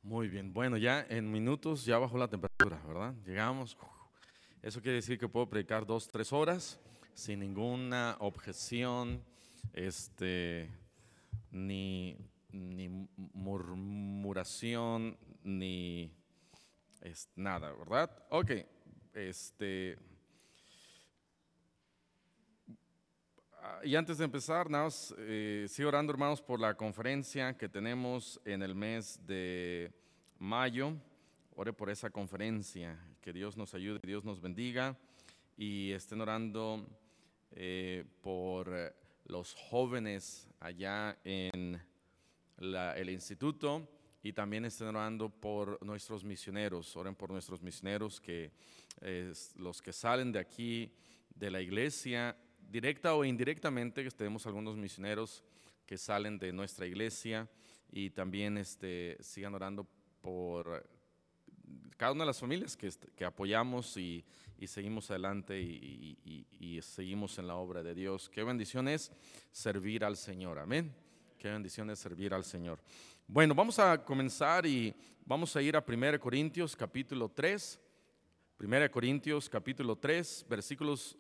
Muy bien, bueno, ya en minutos ya bajó la temperatura, ¿verdad? Llegamos. Eso quiere decir que puedo predicar 2, 3 horas sin ninguna objeción, este, ni murmuración, ni nada, ¿verdad? Ok, este, y antes de empezar, nada más, sigo orando, hermanos, por la conferencia que tenemos en el mes de mayo. Ore por esa conferencia, que Dios nos ayude, que Dios nos bendiga, y estén orando por los jóvenes allá en el instituto, y también estén orando por nuestros misioneros. Oren por nuestros misioneros, que los que salen de aquí, de la iglesia, directa o indirectamente, que tenemos algunos misioneros que salen de nuestra iglesia, y también sigan orando por cada una de las familias que apoyamos y seguimos adelante y seguimos en la obra de Dios. Qué bendición es servir al Señor, amén. Qué bendición es servir al Señor. Bueno, vamos a comenzar y vamos a ir a 1 Corintios capítulo 3. 1 Corintios capítulo 3, versículos,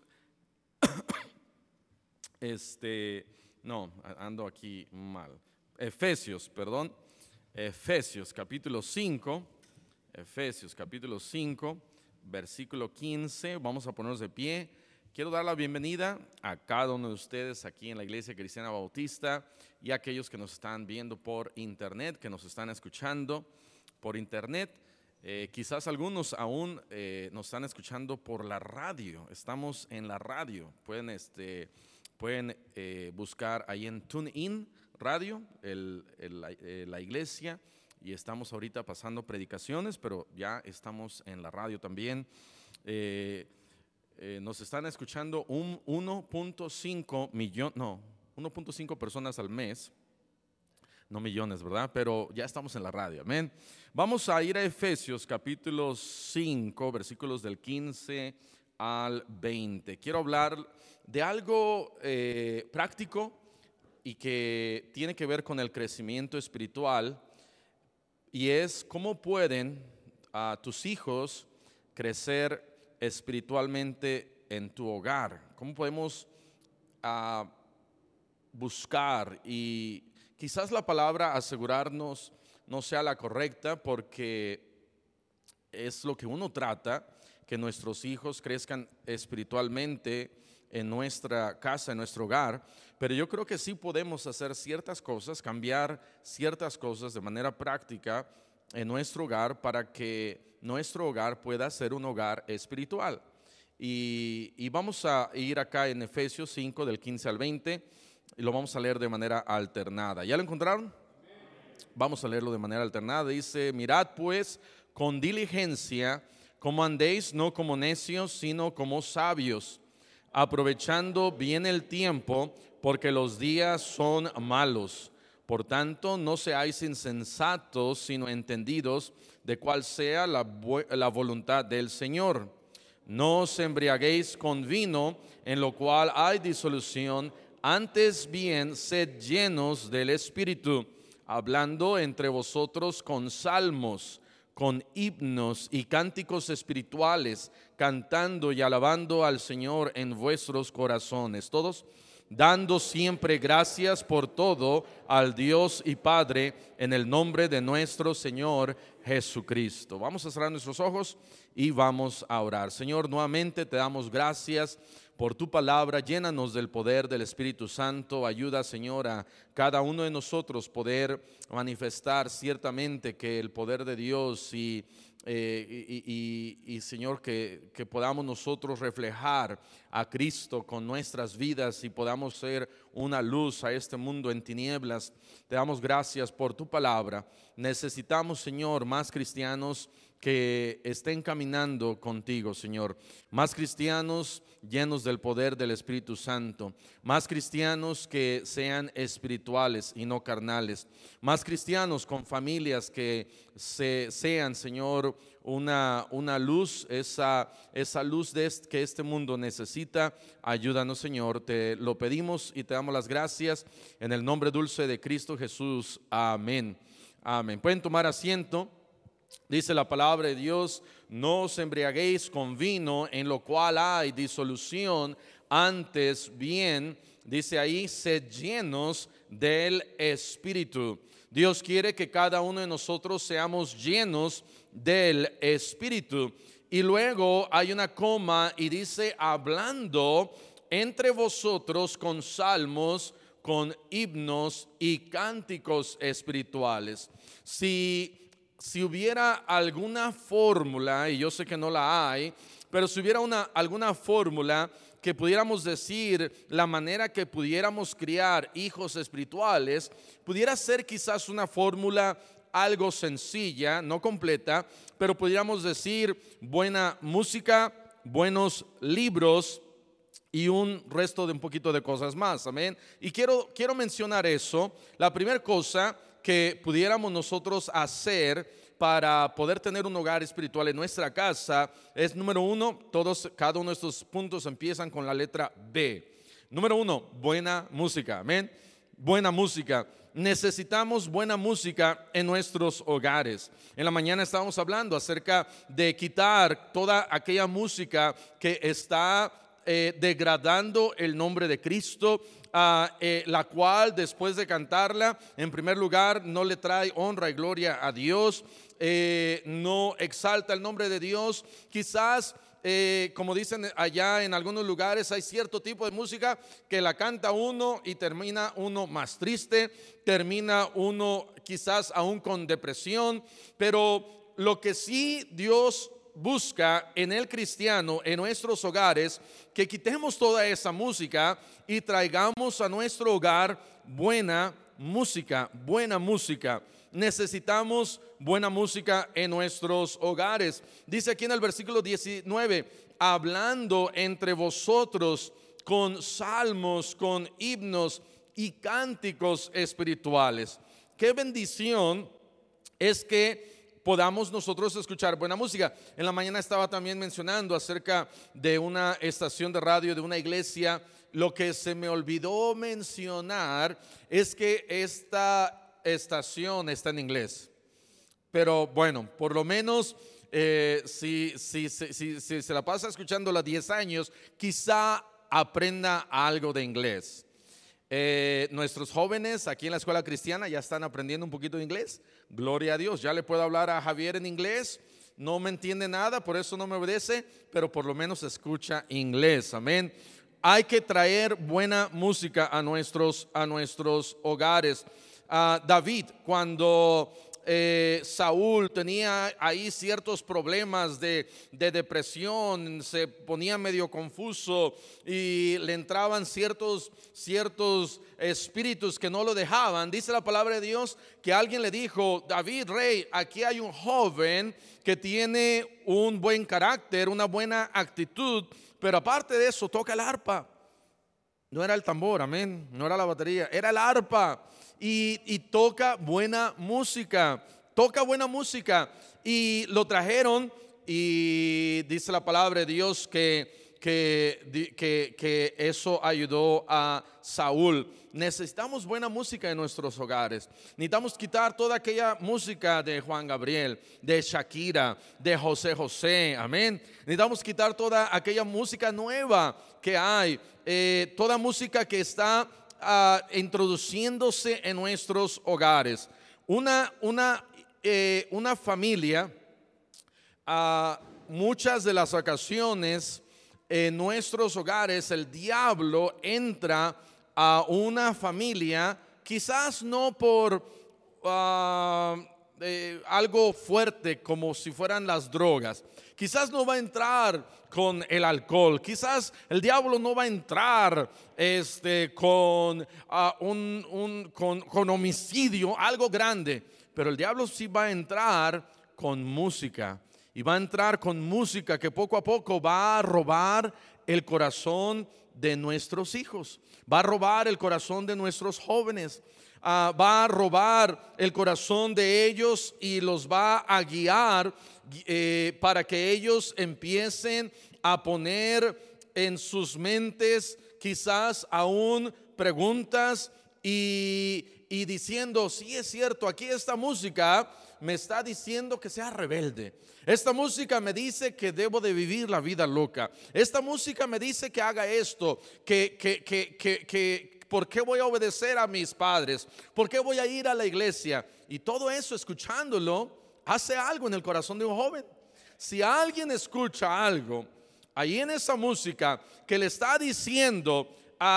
no, ando aquí mal. Efesios, perdón. Efesios capítulo 5. Efesios capítulo 5, versículo 15. Vamos a ponernos de pie. Quiero dar la bienvenida a cada uno de ustedes aquí en la Iglesia Cristiana Bautista, y a aquellos que nos están viendo por internet, que nos están escuchando por internet. Quizás algunos aún nos están escuchando por la radio. Estamos en la radio. Pueden buscar ahí en TuneIn Radio, la iglesia. Y estamos ahorita pasando predicaciones, pero ya estamos en la radio también. Nos están escuchando 1.5 millones, no, 1.5 personas al mes. No millones, ¿verdad? Pero ya estamos en la radio, amén. Vamos a ir a Efesios capítulo 5, versículos del 15 al 20. Quiero hablar de algo práctico y que tiene que ver con el crecimiento espiritual. Y es cómo pueden tus hijos crecer espiritualmente en tu hogar. Cómo podemos buscar, y quizás la palabra asegurarnos no sea la correcta, porque es lo que uno trata, que nuestros hijos crezcan espiritualmente en nuestra casa, en nuestro hogar. Pero yo creo que sí podemos hacer ciertas cosas, cambiar ciertas cosas de manera práctica en nuestro hogar, para que nuestro hogar pueda ser un hogar espiritual. Y vamos a ir acá en Efesios 5 del 15 al 20, y lo vamos a leer de manera alternada. ¿Ya lo encontraron? Vamos a leerlo de manera alternada. Dice: mirad pues con diligencia cómo andéis, no como necios, sino como sabios, aprovechando bien el tiempo, porque los días son malos. Por tanto, no seáis insensatos, sino entendidos de cuál sea la voluntad del Señor. No os embriaguéis con vino, en lo cual hay disolución, antes bien sed llenos del Espíritu, hablando entre vosotros con salmos, con himnos y cánticos espirituales, cantando y alabando al Señor en vuestros corazones. Todos dando siempre gracias por todo al Dios y Padre, en el nombre de nuestro Señor Jesucristo. Vamos a cerrar nuestros ojos y vamos a orar. Señor, nuevamente te damos gracias por tu palabra. Llénanos del poder del Espíritu Santo. Ayuda, Señor, a cada uno de nosotros poder manifestar ciertamente que el poder de Dios y Señor, que podamos nosotros reflejar a Cristo con nuestras vidas y podamos ser una luz a este mundo en tinieblas. Te damos gracias por tu palabra. Necesitamos, Señor, más cristianos que estén caminando contigo, Señor. Más cristianos llenos del poder del Espíritu Santo. Más cristianos que sean espirituales y no carnales. Más cristianos con familias que sean, Señor, una luz, esa luz que este mundo necesita. Ayúdanos, Señor, te lo pedimos y te damos las gracias en el nombre dulce de Cristo Jesús. Amén. Amén. Pueden tomar asiento. Dice la palabra de Dios: no os embriaguéis con vino, en lo cual hay disolución, antes bien, dice ahí, sed llenos del Espíritu. Dios quiere que cada uno de nosotros seamos llenos del Espíritu. Y luego hay una coma y dice: hablando entre vosotros con salmos, con himnos y cánticos espirituales. Si hubiera alguna fórmula, y yo sé que no la hay, pero si hubiera alguna fórmula que pudiéramos decir la manera que pudiéramos criar hijos espirituales, pudiera ser quizás una fórmula algo sencilla, no completa, pero pudiéramos decir buena música, buenos libros y un resto de un poquito de cosas más. Amén. Y quiero mencionar eso. La primera cosa que pudiéramos nosotros hacer para poder tener un hogar espiritual en nuestra casa es, número uno, cada uno de estos puntos empiezan con la letra B. Número uno, buena música. Amén. Buena música. Necesitamos buena música en nuestros hogares. En la mañana estábamos hablando acerca de quitar toda aquella música que está degradando el nombre de Cristo, la cual después de cantarla, en primer lugar, no le trae honra y gloria a Dios, no exalta el nombre de Dios. Quizás como dicen allá en algunos lugares, hay cierto tipo de música que la canta uno y termina uno más triste, termina uno quizás aún con depresión. Pero lo que sí Dios busca en el cristiano, en nuestros hogares, que quitemos toda esa música y traigamos a nuestro hogar buena música, buena música. Necesitamos buena música en nuestros hogares. Dice aquí en el versículo 19: hablando entre vosotros con salmos, con himnos y cánticos espirituales. Qué bendición es que podamos nosotros escuchar buena música. En la mañana estaba también mencionando acerca de una estación de radio de una iglesia. Lo que se me olvidó mencionar es que esta estación está en inglés, pero bueno, por lo menos si se la pasa escuchándola 10 años, quizá aprenda algo de inglés. Nuestros jóvenes aquí en la escuela cristiana ya están aprendiendo un poquito de inglés. Gloria a Dios. Ya le puedo hablar a Javier en inglés. No me entiende nada, por eso no me obedece, pero por lo menos escucha inglés. Amén. Hay que traer buena música a nuestros hogares. David, cuando Saúl tenía ahí ciertos problemas de depresión, se ponía medio confuso y le entraban ciertos espíritus que no lo dejaban. Dice la palabra de Dios que alguien le dijo: David, rey, aquí hay un joven que tiene un buen carácter, una buena actitud, pero aparte de eso toca el arpa. No era el tambor, amén, no era la batería, era el arpa. Y toca buena música, y lo trajeron. Y dice la palabra de Dios que eso ayudó a Saúl. Necesitamos buena música en nuestros hogares. Necesitamos quitar toda aquella música de Juan Gabriel, de Shakira, de José José, amén. Necesitamos quitar toda aquella música nueva que hay, toda música que está introduciéndose en nuestros hogares. Una familia, muchas de las ocasiones en nuestros hogares el diablo entra a una familia, quizás no por algo fuerte como si fueran las drogas. Quizás no va a entrar con el alcohol. Quizás el diablo no va a entrar con homicidio, algo grande. Pero el diablo sí va a entrar con música. Y va a entrar con música que poco a poco va a robar el corazón de nuestros hijos. Va a robar el corazón de nuestros jóvenes. Va a robar el corazón de ellos y los va a guiar para que ellos empiecen a poner en sus mentes quizás aún preguntas y y diciendo, sí es cierto, aquí esta música me está diciendo que sea rebelde. Esta música me dice que debo de vivir la vida loca. Esta música me dice que haga esto, que ¿por qué voy a obedecer a mis padres? ¿Por qué voy a ir a la iglesia? Y todo eso, escuchándolo, hace algo en el corazón de un joven. Si alguien escucha algo ahí en esa música que le está diciendo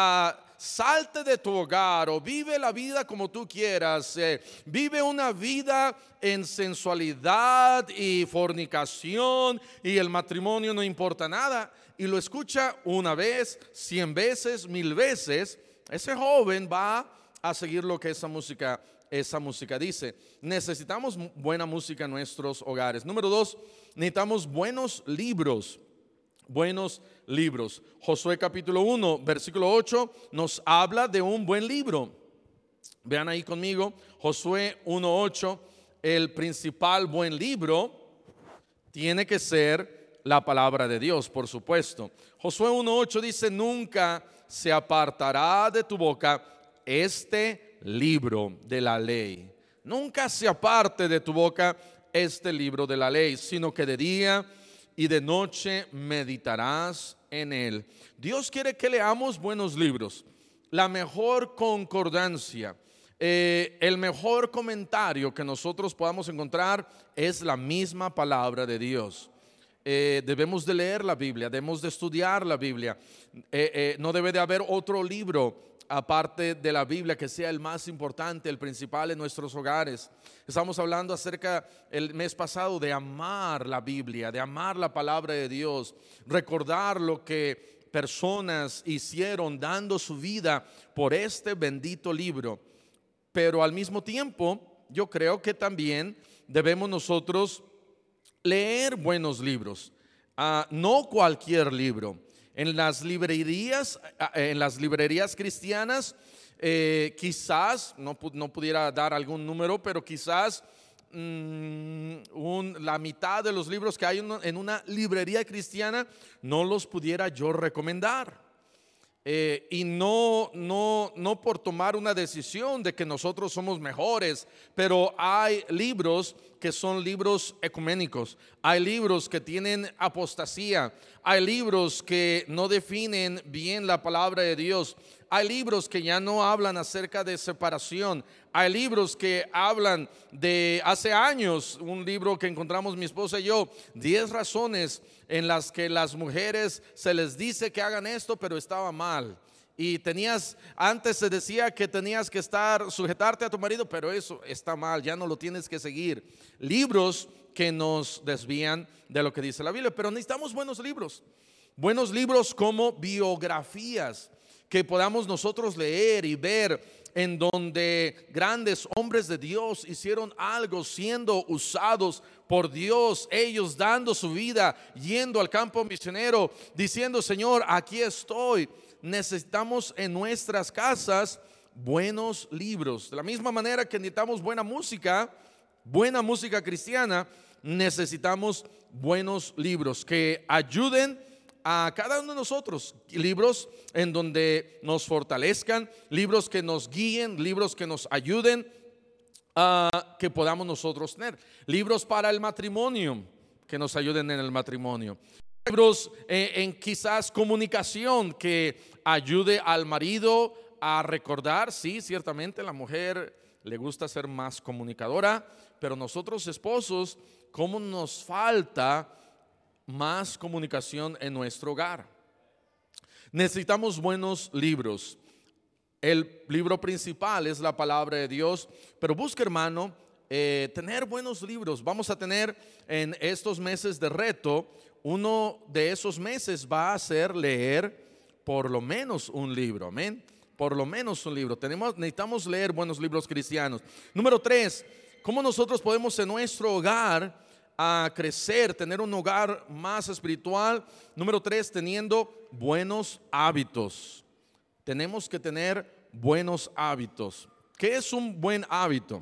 salte de tu hogar o vive la vida como tú quieras, vive una vida en sensualidad y fornicación y el matrimonio no importa nada, y lo escucha una vez, 100 veces, 1000 veces, ese joven va a seguir lo que esa música dice. Necesitamos buena música en nuestros hogares. Número 2, necesitamos buenos libros. Buenos libros. Josué capítulo 1 versículo 8 nos habla de un buen libro. Vean ahí conmigo, Josué 1:8. El principal buen libro tiene que ser la palabra de Dios, por supuesto. Josué 1:8 dice: nunca se apartará de tu boca este libro de la ley. Nunca se aparte de tu boca este libro de la ley, sino que de día y de noche meditarás en él. Dios quiere que leamos buenos libros, la mejor concordancia, el mejor comentario que nosotros podamos encontrar es la misma palabra de Dios. Debemos de leer la Biblia, debemos de estudiar la Biblia. No debe de haber otro libro aparte de la Biblia que sea el más importante, el principal en nuestros hogares. Estamos hablando acerca el mes pasado de amar la Biblia, de amar la palabra de Dios, recordar lo que personas hicieron dando su vida por este bendito libro. Pero al mismo tiempo, yo creo que también debemos nosotros leer buenos libros, no cualquier libro. En las librerías cristianas, quizás, no pudiera dar algún número, pero quizás la mitad de los libros que hay en una librería cristiana no los pudiera yo recomendar. Y no por tomar una decisión de que nosotros somos mejores, pero hay libros que son libros ecuménicos, hay libros que tienen apostasía, hay libros que no definen bien la palabra de Dios, hay libros que ya no hablan acerca de separación, hay libros que hablan de hace años, un libro que encontramos mi esposa y yo, 10 razones en las que las mujeres se les dice que hagan esto, pero estaba mal. Y antes se decía que tenías que sujetarte a tu marido, pero eso está mal, ya no lo tienes que seguir. Libros que nos desvían de lo que dice la Biblia, pero necesitamos buenos libros como biografías que podamos nosotros leer y ver, en donde grandes hombres de Dios hicieron algo siendo usados por Dios, ellos dando su vida, yendo al campo misionero, diciendo: Señor, aquí estoy. Necesitamos en nuestras casas buenos libros. De la misma manera que necesitamos buena música cristiana, necesitamos buenos libros que ayuden a cada uno de nosotros. Libros en donde nos fortalezcan, libros que nos guíen, libros que nos ayuden, que podamos nosotros tener. Libros para el matrimonio, que nos ayuden en el matrimonio. Libros en quizás comunicación, que ayude al marido a recordar. Sí, ciertamente la mujer le gusta ser más comunicadora, pero nosotros esposos, ¿cómo nos falta más comunicación en nuestro hogar? Necesitamos buenos libros. El libro principal es la palabra de Dios, pero busca, hermano, tener buenos libros. Vamos a tener en estos meses de reto, uno de esos meses va a ser leer por lo menos un libro, amén. Por lo menos un libro. Necesitamos leer buenos libros cristianos. Número 3, ¿cómo nosotros podemos en nuestro hogar a crecer, tener un hogar más espiritual? Número 3, teniendo buenos hábitos. Tenemos que tener buenos hábitos. ¿Qué es un buen hábito?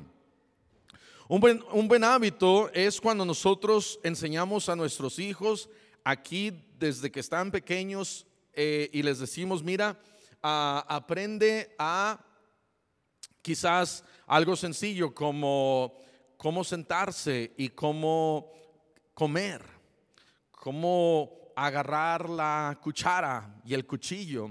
Un buen hábito es cuando nosotros enseñamos a nuestros hijos aquí desde que están pequeños, y les decimos: mira, aprende a Quizás algo sencillo como cómo sentarse y cómo comer, cómo agarrar la cuchara y el cuchillo.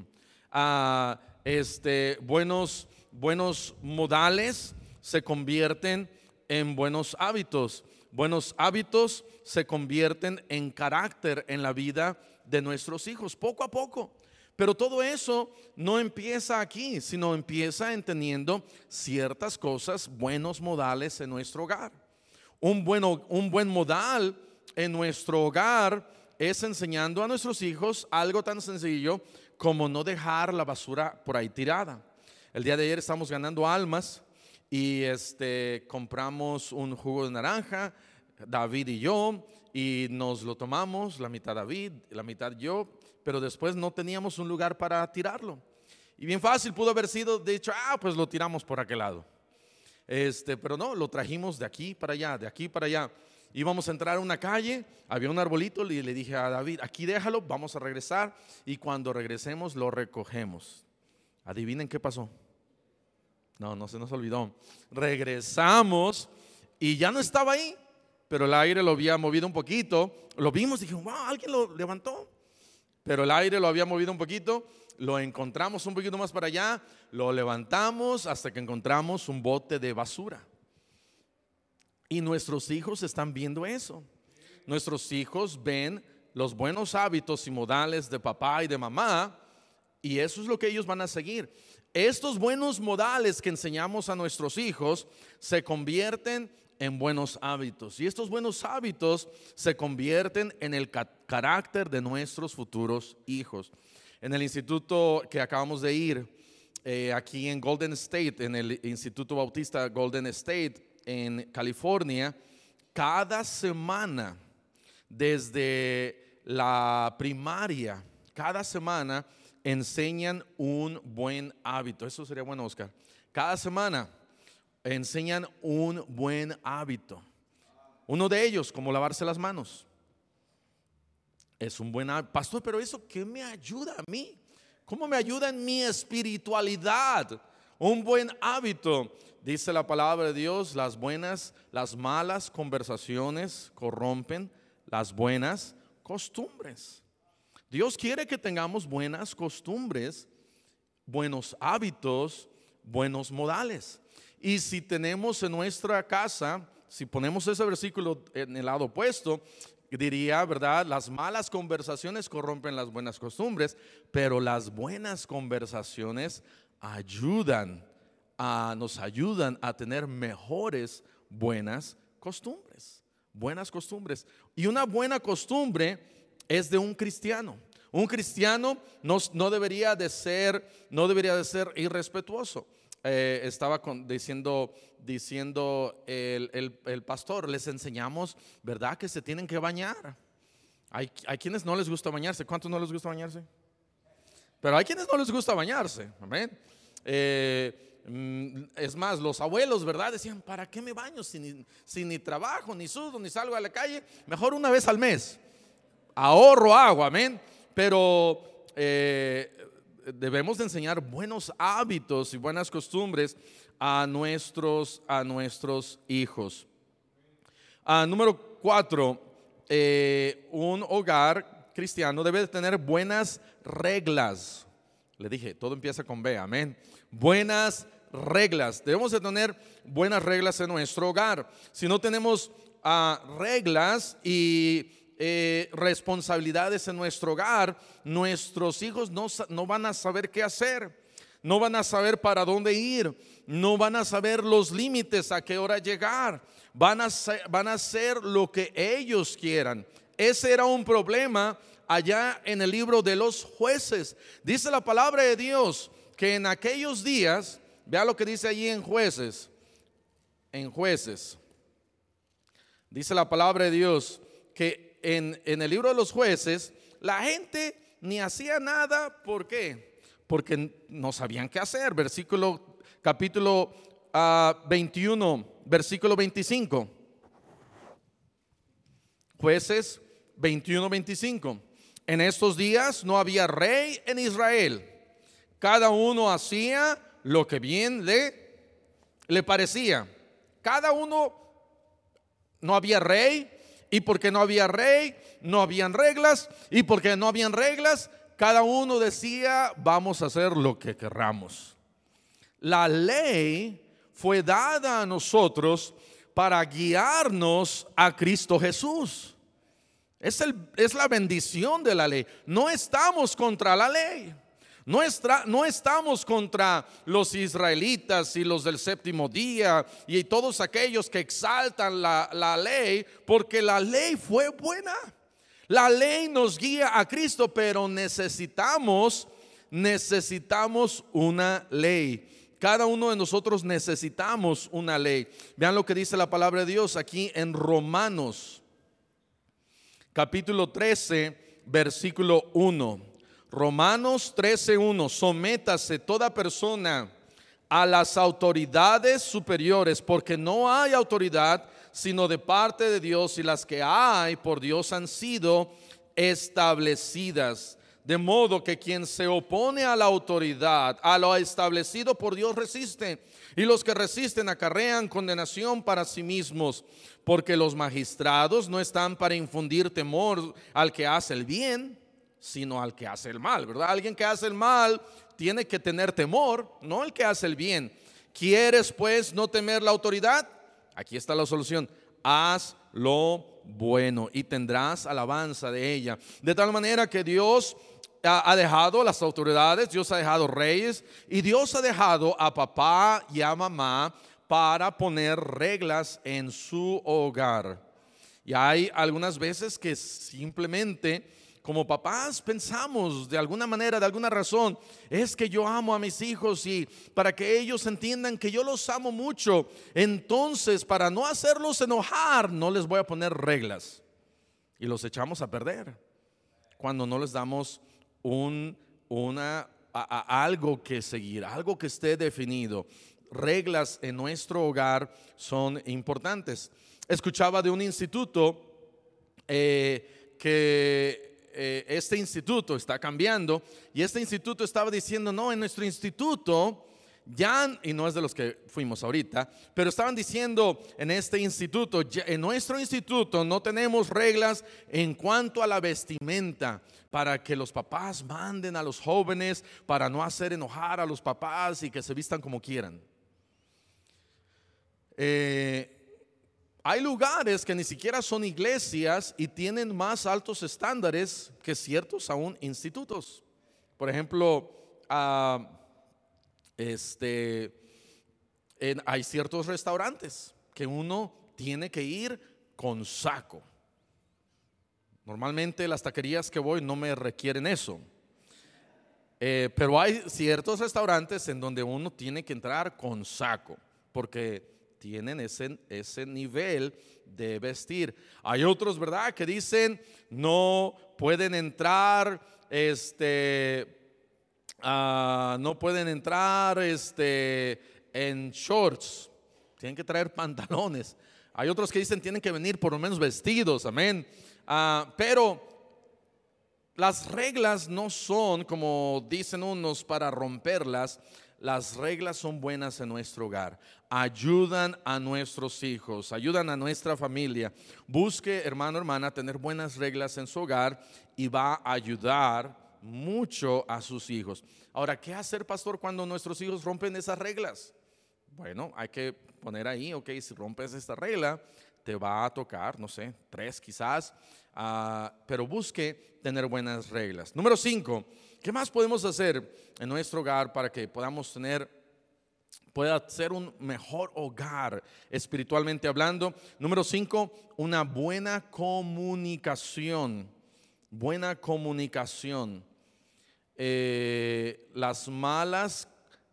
Buenos modales se convierten en buenos hábitos. Buenos hábitos se convierten en carácter en la vida de nuestros hijos, poco a poco. Pero todo eso no empieza aquí, sino empieza entendiendo ciertas cosas, buenos modales en nuestro hogar. Un buen modal en nuestro hogar es enseñando a nuestros hijos algo tan sencillo como no dejar la basura por ahí tirada. El día de ayer estamos ganando almas y compramos un jugo de naranja, David y yo, y nos lo tomamos, la mitad David, la mitad yo, pero después no teníamos un lugar para tirarlo. Y bien fácil pudo haber sido dicho, pues lo tiramos por aquel lado. Pero no, lo trajimos de aquí para allá, de aquí para allá. Íbamos a entrar a una calle, había un arbolito y le dije a David, aquí déjalo, vamos a regresar y cuando regresemos lo recogemos. Adivinen qué pasó. No se nos olvidó. Regresamos y ya no estaba ahí, pero el aire lo había movido un poquito. Lo vimos y dijimos, wow, alguien lo levantó. Pero el aire lo había movido un poquito, lo encontramos un poquito más para allá, lo levantamos hasta que encontramos un bote de basura. Y nuestros hijos están viendo eso. Nuestros hijos ven los buenos hábitos y modales de papá y de mamá, y eso es lo que ellos van a seguir. Estos buenos modales que enseñamos a nuestros hijos se convierten en buenos hábitos, y estos buenos hábitos se convierten en el carácter de nuestros futuros hijos. En el instituto que acabamos de ir, aquí en Golden State, en el Instituto Bautista Golden State en California, cada semana desde la primaria, cada semana enseñan un buen hábito. Eso sería bueno, Oscar. Cada semana enseñan un buen hábito. Uno de ellos, como lavarse las manos. Es un buen hábito. Pastor, pero eso ¿qué me ayuda a mí? ¿Cómo me ayuda en mi espiritualidad? Un buen hábito. Dice la palabra de Dios, las malas conversaciones corrompen las buenas costumbres. Dios quiere que tengamos buenas costumbres, buenos hábitos, buenos modales. Y si tenemos en nuestra casa, si ponemos ese versículo en el lado opuesto, diría, ¿verdad? Las malas conversaciones corrompen las buenas costumbres, pero las buenas conversaciones nos ayudan a tener mejores buenas costumbres. Buenas costumbres. Y una buena costumbre es de un cristiano. Un cristiano no debería de ser irrespetuoso. Estaba diciendo el pastor, les enseñamos, ¿verdad? Que se tienen que bañar. Hay quienes no les gusta bañarse. ¿Cuántos no les gusta bañarse? Pero hay quienes no les gusta bañarse. Amén. Es más, los abuelos, ¿verdad? Decían, ¿para qué me baño si ni trabajo, ni sudo, ni salgo a la calle? Mejor una vez al mes. Ahorro agua, amén. Pero debemos de enseñar buenos hábitos y buenas costumbres a nuestros hijos. Número 4, un hogar cristiano debe de tener buenas reglas. Le dije, todo empieza con B, amén. Buenas reglas. Debemos de tener buenas reglas en nuestro hogar. Si no tenemos reglas y responsabilidades en nuestro hogar, nuestros hijos no van a saber qué hacer, no van a saber para dónde ir, no van a saber los límites, a qué hora llegar, van a hacer lo que ellos quieran. Ese era un problema allá en el libro de los Jueces. Dice la palabra de Dios que en aquellos días, vea lo que dice allí en Jueces, dice la palabra de Dios que en el libro de los Jueces la gente ni hacía nada. ¿Por qué? Porque no sabían qué hacer. Capítulo 21, versículo 25. Jueces 21, 25. En estos días no había rey en Israel. Cada uno hacía lo que bien le le parecía. Cada uno, no había rey, y porque no había rey, no habían reglas, y porque no habían reglas, cada uno decía, vamos a hacer lo que querramos. La ley fue dada a nosotros para guiarnos a Cristo Jesús. Es la bendición de la ley. No estamos contra la ley. No estamos contra los israelitas y los del séptimo día y todos aquellos que exaltan la ley, porque la ley fue buena. La ley nos guía a Cristo, pero necesitamos una ley. Cada uno de nosotros necesitamos una ley. Vean lo que dice la palabra de Dios aquí en Romanos, capítulo 13, versículo 1. Romanos 13:1. Sométase toda persona a las autoridades superiores, porque no hay autoridad sino de parte de Dios, y las que hay por Dios han sido establecidas. De modo que quien se opone a la autoridad, a lo establecido por Dios, resiste, y los que resisten acarrean condenación para sí mismos, porque los magistrados no están para infundir temor al que hace el bien, sino al que hace el mal, ¿verdad? Alguien que hace el mal tiene que tener temor, no el que hace el bien. ¿Quieres pues no temer la autoridad? Aquí está la solución: haz lo bueno y tendrás alabanza de ella. De tal manera que Dios ha dejado las autoridades, Dios ha dejado reyes, y Dios ha dejado a papá y a mamá para poner reglas en su hogar. Y hay algunas veces que simplemente como papás pensamos de alguna manera, de alguna razón, es que yo amo a mis hijos, y para que ellos entiendan que yo los amo mucho, entonces para no hacerlos enojar no les voy a poner reglas, y los echamos a perder cuando no les damos algo que seguir, algo que esté definido. Reglas en nuestro hogar son importantes. Escuchaba de un instituto que este instituto está cambiando, y este instituto estaba diciendo, no, en nuestro instituto ya, y no es de los que fuimos ahorita, pero estaban diciendo en este instituto, en nuestro instituto no tenemos reglas en cuanto a la vestimenta, para que los papás manden a los jóvenes para no hacer enojar a los papás y que se vistan como quieran. Hay lugares que ni siquiera son iglesias y tienen más altos estándares que ciertos aún institutos. Por ejemplo, hay ciertos restaurantes que uno tiene que ir con saco. Normalmente las taquerías que voy no me requieren eso. Pero hay ciertos restaurantes en donde uno tiene que entrar con saco, porque tienen ese nivel de vestir. Hay otros, ¿verdad?, que dicen no pueden entrar, no pueden entrar en shorts, tienen que traer pantalones. Hay otros que dicen tienen que venir por lo menos vestidos, amén. Pero las reglas no son, como dicen unos, para romperlas. Las reglas son buenas en nuestro hogar, ayudan a nuestros hijos, ayudan a nuestra familia. Busque, hermano, hermana, tener buenas reglas en su hogar, y va a ayudar mucho a sus hijos. Ahora, ¿qué hacer, pastor, cuando nuestros hijos rompen esas reglas? Bueno, hay que poner ahí, ok, si rompes esta regla, te va a tocar, no sé, 3 quizás, pero busque tener buenas reglas. Número 5, ¿qué más podemos hacer en nuestro hogar para que pueda ser un mejor hogar espiritualmente hablando? Número 5, una buena comunicación. Buena comunicación. Las malas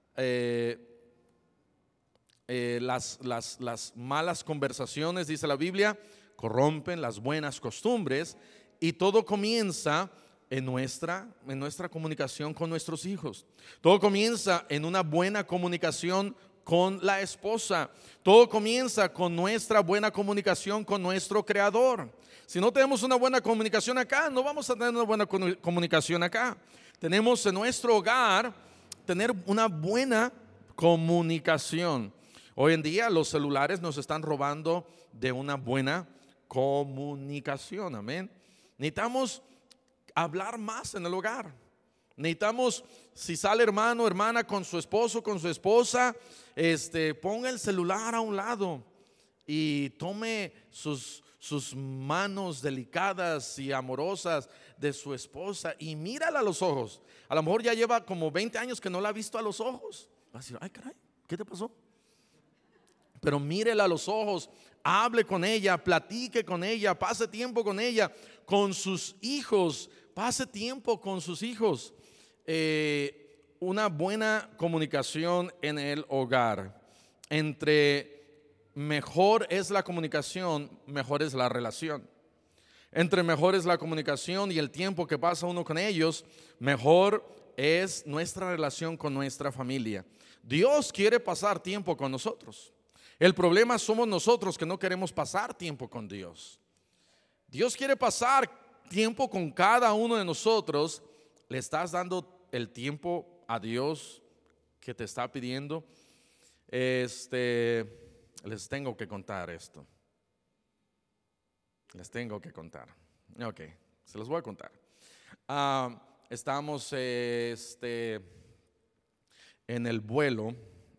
conversaciones, dice la Biblia, corrompen las buenas costumbres, y todo comienza en nuestra comunicación con nuestros hijos. Todo comienza en una buena comunicación con la esposa. Todo comienza con nuestra buena comunicación con nuestro Creador. Si no tenemos una buena comunicación acá, no vamos a tener una buena comunicación acá. Tenemos en nuestro hogar tener una buena comunicación. Hoy en día los celulares nos están robando de una buena comunicación, amén. Necesitamos hablar más en el hogar. Necesitamos, si sale hermano, hermana con su esposo, con su esposa, ponga el celular a un lado y tome sus manos delicadas y amorosas de su esposa y mírala a los ojos. A lo mejor ya lleva como 20 años que no la ha visto a los ojos. Va a decir, ay caray, ¿qué te pasó? Pero mírela a los ojos, hable con ella, platique con ella, pase tiempo con ella, con sus hijos, pase tiempo con sus hijos. Una buena comunicación en el hogar. Entre mejor es la comunicación, mejor es la relación. Entre mejor es la comunicación y el tiempo que pasa uno con ellos, mejor es nuestra relación con nuestra familia. Dios quiere pasar tiempo con nosotros. El problema somos nosotros que no queremos pasar tiempo con Dios. Dios quiere pasar tiempo con cada uno de nosotros. ¿Le estás dando el tiempo a Dios que te está pidiendo? Les tengo que contar esto. Les tengo que contar. Ok, se los voy a contar. Estamos en el vuelo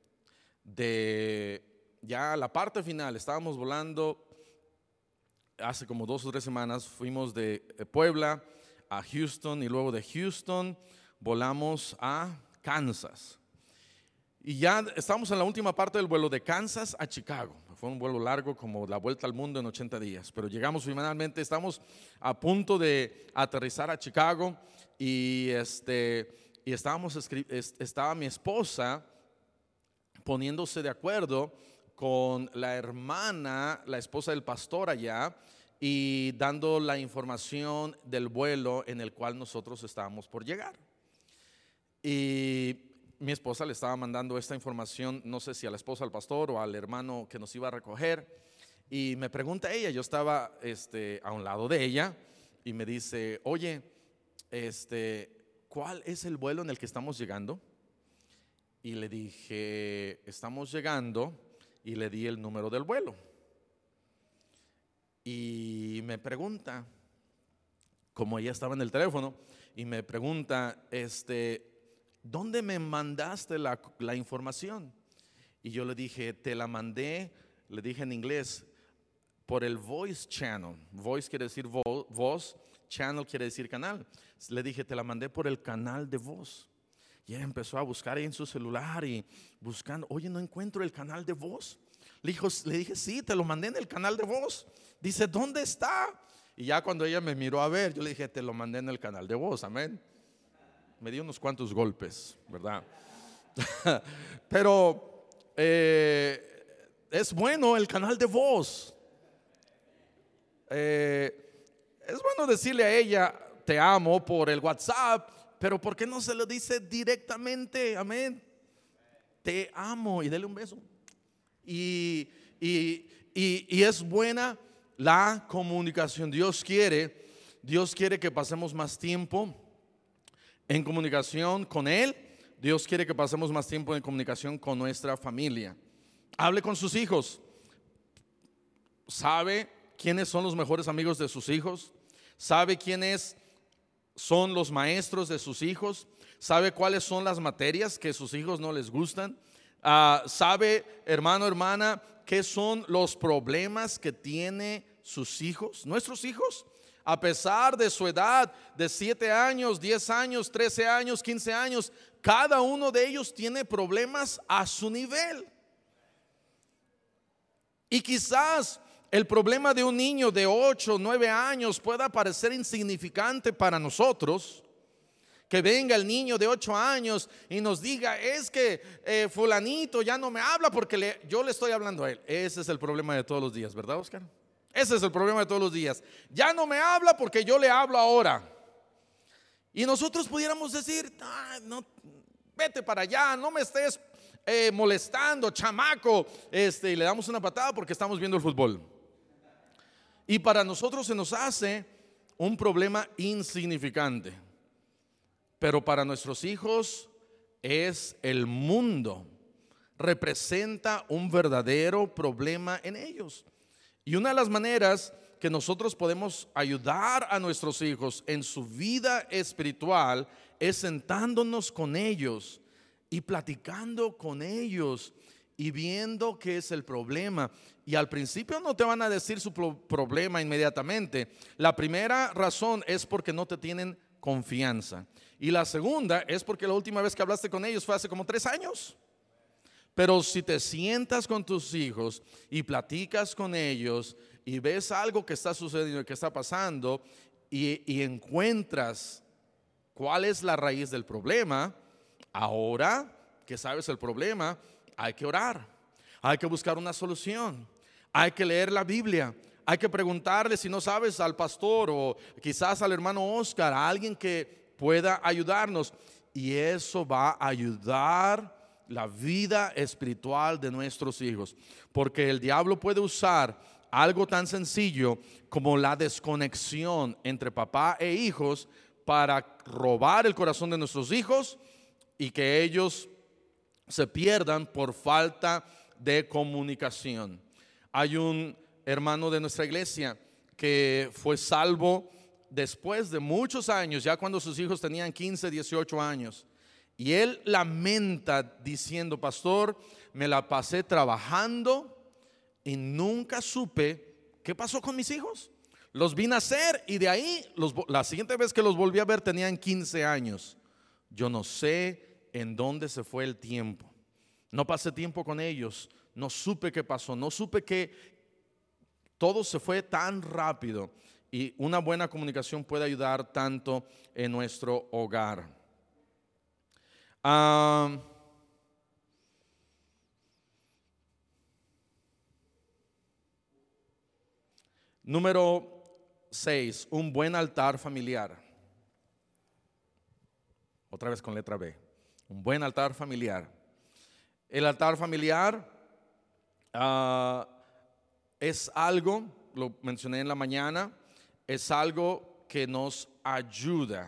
de ya la parte final. Estábamos volando hace como 2 o 3 semanas. Fuimos de Puebla a Houston y luego de Houston volamos a Kansas. Y ya estamos en la última parte del vuelo de Kansas a Chicago. Fue un vuelo largo, como la vuelta al mundo en 80 días. Pero llegamos finalmente, estamos a punto de aterrizar a Chicago. Y estaba mi esposa poniéndose de acuerdo con la hermana, la esposa del pastor allá, y dando la información del vuelo en el cual nosotros estábamos por llegar. Y mi esposa le estaba mandando esta información, no sé si a la esposa del pastor o al hermano que nos iba a recoger, y me pregunta ella, yo estaba a un lado de ella, y me dice, oye, ¿cuál es el vuelo en el que estamos llegando? Y le dije, estamos llegando, y le di el número del vuelo. Y me pregunta, como ella estaba en el teléfono, y me pregunta, ¿dónde me mandaste la información? Y yo le dije, te la mandé, le dije en inglés, por el voice channel. Voice quiere decir voz, channel quiere decir canal. Le dije, te la mandé por el canal de voz. Y ella empezó a buscar ahí en su celular y buscando, oye, no encuentro el canal de voz. Le dije, sí, te lo mandé en el canal de voz. Dice, ¿dónde está? Y ya cuando ella me miró a ver, yo le dije, te lo mandé en el canal de voz, amén. Me dio unos cuantos golpes, ¿verdad? Pero es bueno el canal de voz. Es bueno decirle a ella, te amo por el WhatsApp, pero ¿por qué no se lo dice directamente? Amén. Te amo y dele un beso. Y es buena la comunicación. Dios quiere que pasemos más tiempo en comunicación con Él. Dios quiere que pasemos más tiempo en comunicación con nuestra familia. Hable con sus hijos. ¿Sabe quiénes son los mejores amigos de sus hijos? ¿Sabe quiénes son los maestros de sus hijos? ¿Sabe cuáles son las materias que sus hijos no les gustan? ¿Sabe, hermano, hermana, qué son los problemas que tiene sus hijos, nuestros hijos? A pesar de su edad de 7 años, 10 años, 13 años, 15 años, cada uno de ellos tiene problemas a su nivel. Y quizás el problema de un niño de 8, 9 años pueda parecer insignificante para nosotros. Que venga el niño de 8 años y nos diga, es que fulanito ya no me habla porque yo le estoy hablando a él. Ese es el problema de todos los días, ¿verdad, Oscar? Ese es el problema de todos los días. Ya no me habla porque yo le hablo ahora. Y nosotros pudiéramos decir, no, vete para allá, no me estés molestando, chamaco. Y le damos una patada porque estamos viendo el fútbol. Y para nosotros se nos hace un problema insignificante. Pero para nuestros hijos es el mundo. representa un verdadero problema en ellos. Y una de las maneras que nosotros podemos ayudar a nuestros hijos en su vida espiritual es sentándonos con ellos y platicando con ellos y viendo qué es el problema. Y al principio no te van a decir su problema inmediatamente. La primera razón es porque no te tienen confianza. Y la segunda es porque la última vez que hablaste con ellos fue hace como 3 años. Pero si te sientas con tus hijos y platicas con ellos y ves algo que está sucediendo, que está pasando, y encuentras cuál es la raíz del problema, ahora que sabes el problema, hay que orar, hay que buscar una solución, hay que leer la Biblia, hay que preguntarle, si no sabes, al pastor o quizás al hermano Oscar, a alguien que pueda ayudarnos. Y eso va a ayudar la vida espiritual de nuestros hijos, porque el diablo puede usar algo tan sencillo como la desconexión entre papá e hijos para robar el corazón de nuestros hijos y que ellos se pierdan por falta de comunicación. Hay un hermano de nuestra iglesia que fue salvo después de muchos años, ya cuando sus hijos tenían 15, 18 años. Y él lamenta diciendo: pastor, me la pasé trabajando y nunca supe qué pasó con mis hijos. Los vi nacer y de ahí, la siguiente vez que los volví a ver tenían 15 años. Yo no sé en dónde se fue el tiempo. No pasé tiempo con ellos. No supe qué pasó. No supe que todo se fue tan rápido. Y una buena comunicación puede ayudar tanto en nuestro hogar. Número 6, un buen altar familiar. Otra vez con letra B. Un buen altar familiar. El altar familiar es algo, lo mencioné en la mañana, es algo que nos ayuda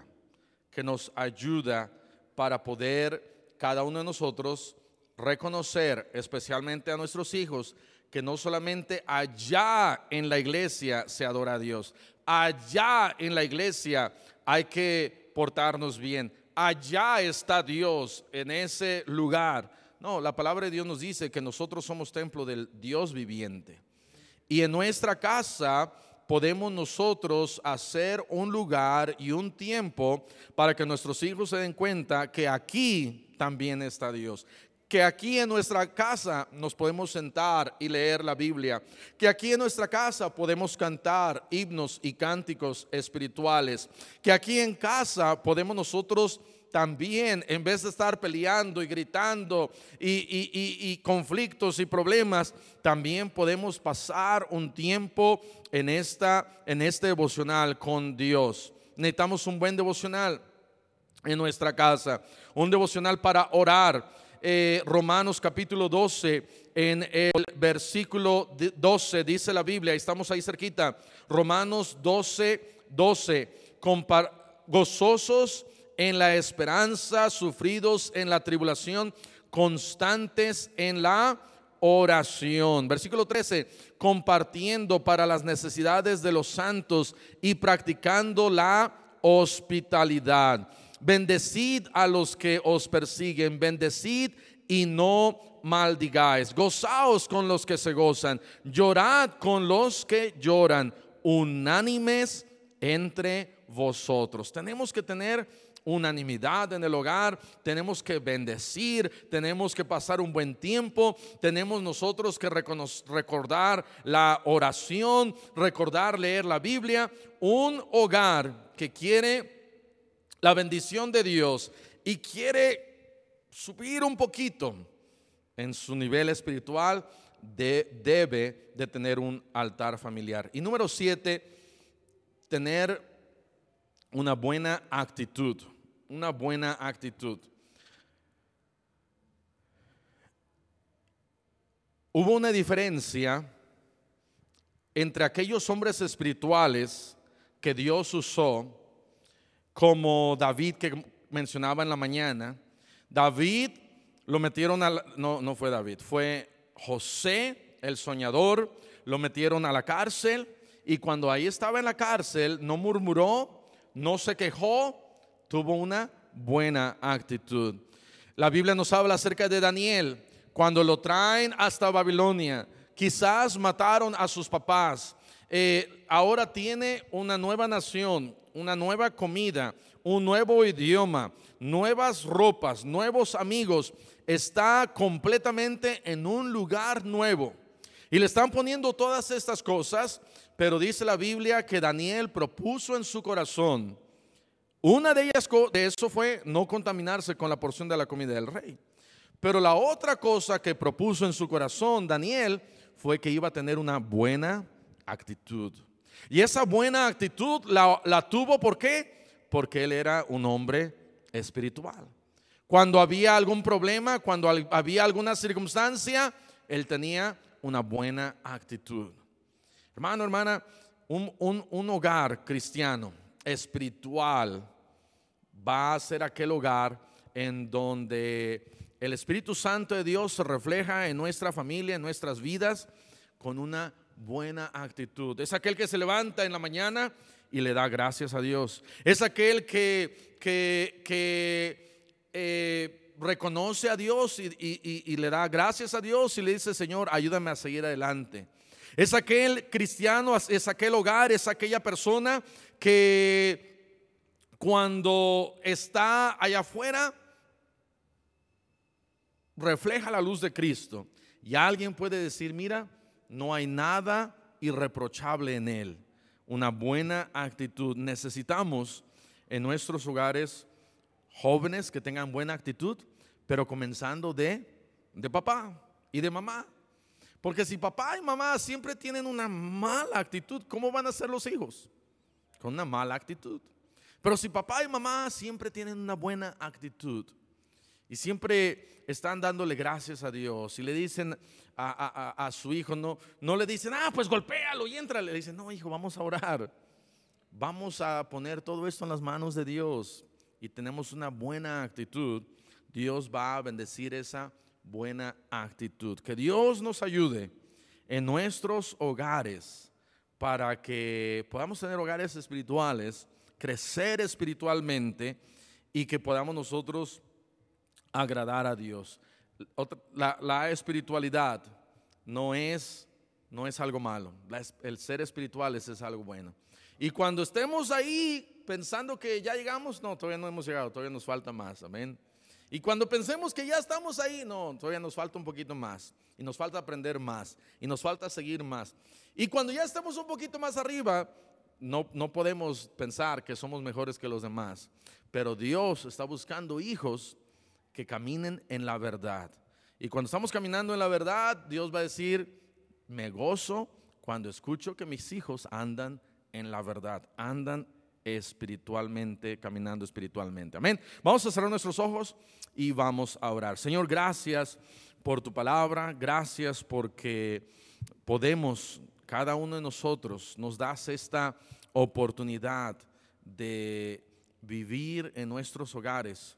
para poder cada uno de nosotros reconocer, especialmente a nuestros hijos, que no solamente allá en la iglesia se adora a Dios, allá en la iglesia hay que portarnos bien, allá está Dios en ese lugar. No, la palabra de Dios nos dice que nosotros somos templo del Dios viviente. Y en nuestra casa podemos nosotros hacer un lugar y un tiempo para que nuestros hijos se den cuenta que aquí también está Dios. Que aquí en nuestra casa nos podemos sentar y leer la Biblia. Que aquí en nuestra casa podemos cantar himnos y cánticos espirituales. Que aquí en casa podemos nosotros también, en vez de estar peleando y gritando y conflictos y problemas, también podemos pasar un tiempo en este devocional con Dios. Necesitamos un buen devocional en nuestra casa, un devocional para orar. Romanos capítulo 12, en el versículo 12 dice la Biblia, estamos ahí cerquita. Romanos 12, gozosos en la esperanza, sufridos en la tribulación, constantes en la oración. Versículo 13, compartiendo para las necesidades de los santos y practicando la hospitalidad. Bendecid a los que os persiguen, bendecid y no maldigáis. Gozaos con los que se gozan, llorad con los que lloran, unánimes entre vosotros. Tenemos que tener unanimidad en el hogar, tenemos que bendecir, tenemos que pasar un buen tiempo, tenemos nosotros que recordar la oración, recordar leer la Biblia. Un hogar que quiere la bendición de Dios y quiere subir un poquito en su nivel espiritual, debe de tener un altar familiar. Y número 7, tener una buena actitud. Una buena actitud. Hubo una diferencia entre aquellos hombres espirituales que Dios usó, como David, que mencionaba en la mañana. David lo metieron no fue David, fue José, el soñador, lo metieron a la cárcel, y cuando ahí estaba en la cárcel no murmuró, no se quejó, tuvo una buena actitud. La Biblia nos habla acerca de Daniel, cuando lo traen hasta Babilonia. Quizás mataron a sus papás, ahora tiene una nueva nación, una nueva comida, un nuevo idioma, nuevas ropas, nuevos amigos. Está completamente en un lugar nuevo y le están poniendo todas estas cosas, pero dice la Biblia que Daniel propuso en su corazón, una de ellas, de eso fue no contaminarse con la porción de la comida del rey. Pero la otra cosa que propuso en su corazón Daniel fue que iba a tener una buena actitud. Y esa buena actitud la tuvo, ¿por qué? Porque él era un hombre espiritual. Cuando había algún problema, cuando había alguna circunstancia, él tenía una buena actitud. Hermano, hermana, un hogar cristiano, espiritual, va a ser aquel hogar en donde el Espíritu Santo de Dios se refleja en nuestra familia, en nuestras vidas, con una buena actitud. Es aquel que se levanta en la mañana y le da gracias a Dios. Es aquel que reconoce a Dios y le da gracias a Dios y le dice: Señor, ayúdame a seguir adelante. Es aquel cristiano, es aquel hogar, es aquella persona que cuando está allá afuera refleja la luz de Cristo, y alguien puede decir: mira, no hay nada irreprochable en él. Una buena actitud. Necesitamos en nuestros hogares jóvenes que tengan buena actitud, pero comenzando de papá y de mamá. Porque si papá y mamá siempre tienen una mala actitud, ¿cómo van a ser los hijos? Con una mala actitud. Pero si papá y mamá siempre tienen una buena actitud y siempre están dándole gracias a Dios, y le dicen a su hijo, no le dicen: pues golpéalo y entra. Le dicen: no, hijo, vamos a orar, vamos a poner todo esto en las manos de Dios, y tenemos una buena actitud. Dios va a bendecir esa buena actitud. Que Dios nos ayude en nuestros hogares para que podamos tener hogares espirituales, crecer espiritualmente, y que podamos nosotros agradar a Dios. La espiritualidad no es algo malo. El ser espiritual es algo bueno. Y cuando estemos ahí pensando que ya llegamos, no, todavía no hemos llegado, todavía nos falta más. Amén. Y cuando pensemos que ya estamos ahí, no, todavía nos falta un poquito más, y nos falta aprender más, y nos falta seguir más. Y cuando ya estemos un poquito más arriba, no podemos pensar que somos mejores que los demás. Pero Dios está buscando hijos que caminen en la verdad. Y cuando estamos caminando en la verdad, Dios va a decir: me gozo cuando escucho que mis hijos andan en la verdad, andan espiritualmente, caminando espiritualmente. Amén. Vamos a cerrar nuestros ojos y vamos a orar. Señor, gracias por tu palabra. Gracias porque podemos, cada uno de nosotros, nos das esta oportunidad de vivir en nuestros hogares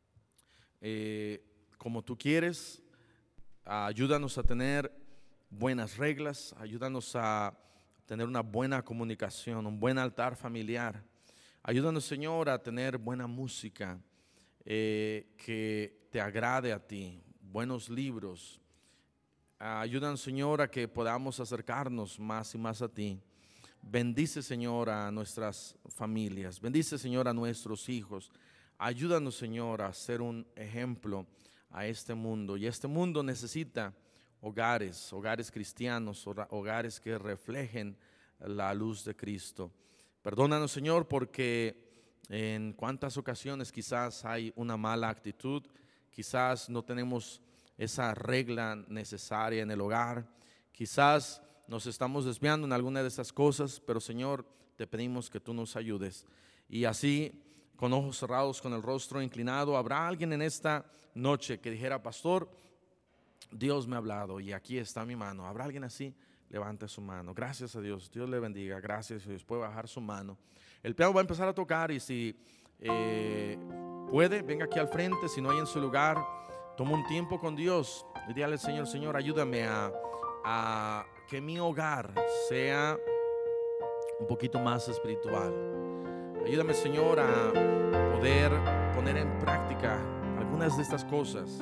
como tú quieres. Ayúdanos a tener buenas reglas, ayúdanos a tener una buena comunicación, un buen altar familiar. Ayúdanos, Señor, a tener buena música que te agrade a ti, buenos libros. Ayúdanos, Señor, a que podamos acercarnos más y más a ti. Bendice, Señor, a nuestras familias. Bendice, Señor, a nuestros hijos. Ayúdanos, Señor, a ser un ejemplo a este mundo. Y este mundo necesita hogares cristianos, hogares que reflejen la luz de Cristo. Perdónanos, Señor, porque en cuántas ocasiones quizás hay una mala actitud, quizás no tenemos esa regla necesaria en el hogar, quizás nos estamos desviando en alguna de esas cosas, pero Señor, te pedimos que tú nos ayudes. Y así, con ojos cerrados, con el rostro inclinado, habrá alguien en esta noche que dijera: pastor, Dios me ha hablado y aquí está mi mano. ¿Habrá alguien así? Levante su mano. Gracias a Dios. Dios le bendiga. Gracias a Dios. Puede bajar su mano. El piano va a empezar a tocar, y si puede, venga aquí al frente. Si no hay en su lugar, Toma un tiempo con Dios y dile al Señor: Señor, ayúdame a que mi hogar sea un poquito más espiritual. Ayúdame, Señor, a poder poner en práctica algunas de estas cosas.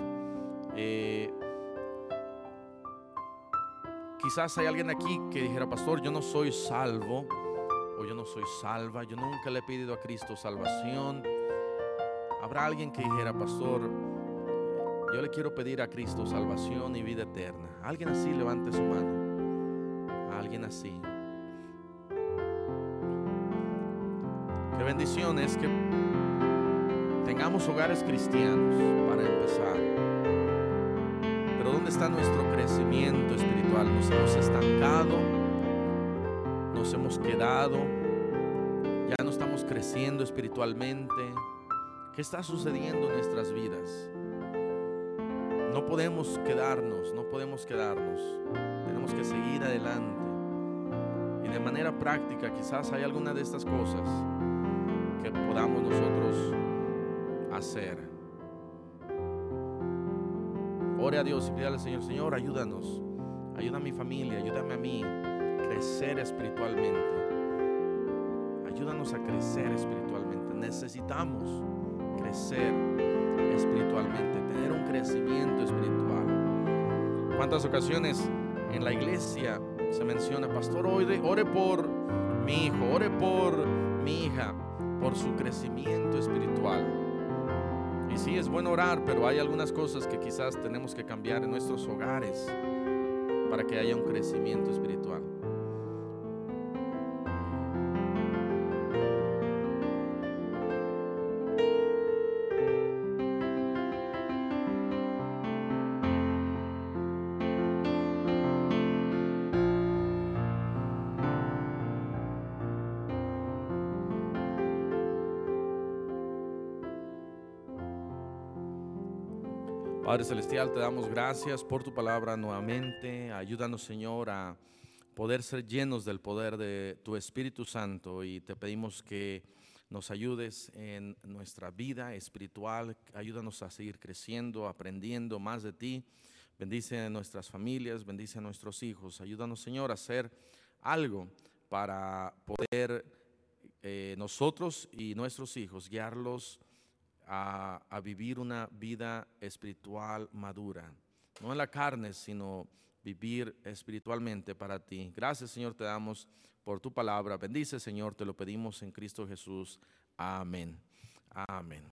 Quizás hay alguien aquí que dijera: pastor, yo no soy salvo, o yo no soy salva, yo nunca le he pedido a Cristo salvación. Habrá alguien que dijera: pastor, yo le quiero pedir a Cristo salvación y vida eterna. Alguien así, levante su mano. Alguien así. Qué bendición es que tengamos hogares cristianos, para empezar. Pero ¿dónde está nuestro crecimiento espiritual? Nos hemos estancado, nos hemos quedado, ya no estamos creciendo espiritualmente. ¿Qué está sucediendo en nuestras vidas? No podemos quedarnos, tenemos que seguir adelante. Y de manera práctica, quizás hay alguna de estas cosas que podamos nosotros hacer. Ore a Dios y pídale al Señor: Señor, ayúdanos, ayuda a mi familia, ayúdame a mí a crecer espiritualmente. Ayúdanos a crecer espiritualmente. Necesitamos crecer espiritualmente, tener un crecimiento espiritual. ¿Cuántas ocasiones en la iglesia se menciona: pastor, ore por mi hijo, ore por mi hija, por su crecimiento espiritual? Y sí, es bueno orar, pero hay algunas cosas que quizás tenemos que cambiar en nuestros hogares para que haya un crecimiento espiritual. Padre Celestial, te damos gracias por tu palabra nuevamente. Ayúdanos, Señor, a poder ser llenos del poder de tu Espíritu Santo, y te pedimos que nos ayudes en nuestra vida espiritual. Ayúdanos a seguir creciendo, aprendiendo más de ti. Bendice a nuestras familias, bendice a nuestros hijos. Ayúdanos, Señor, a hacer algo para poder nosotros y nuestros hijos guiarlos a vivir una vida espiritual madura, no en la carne, sino vivir espiritualmente para ti. Gracias, Señor, te damos por tu palabra. Bendice, Señor, te lo pedimos en Cristo Jesús. Amén. Amén.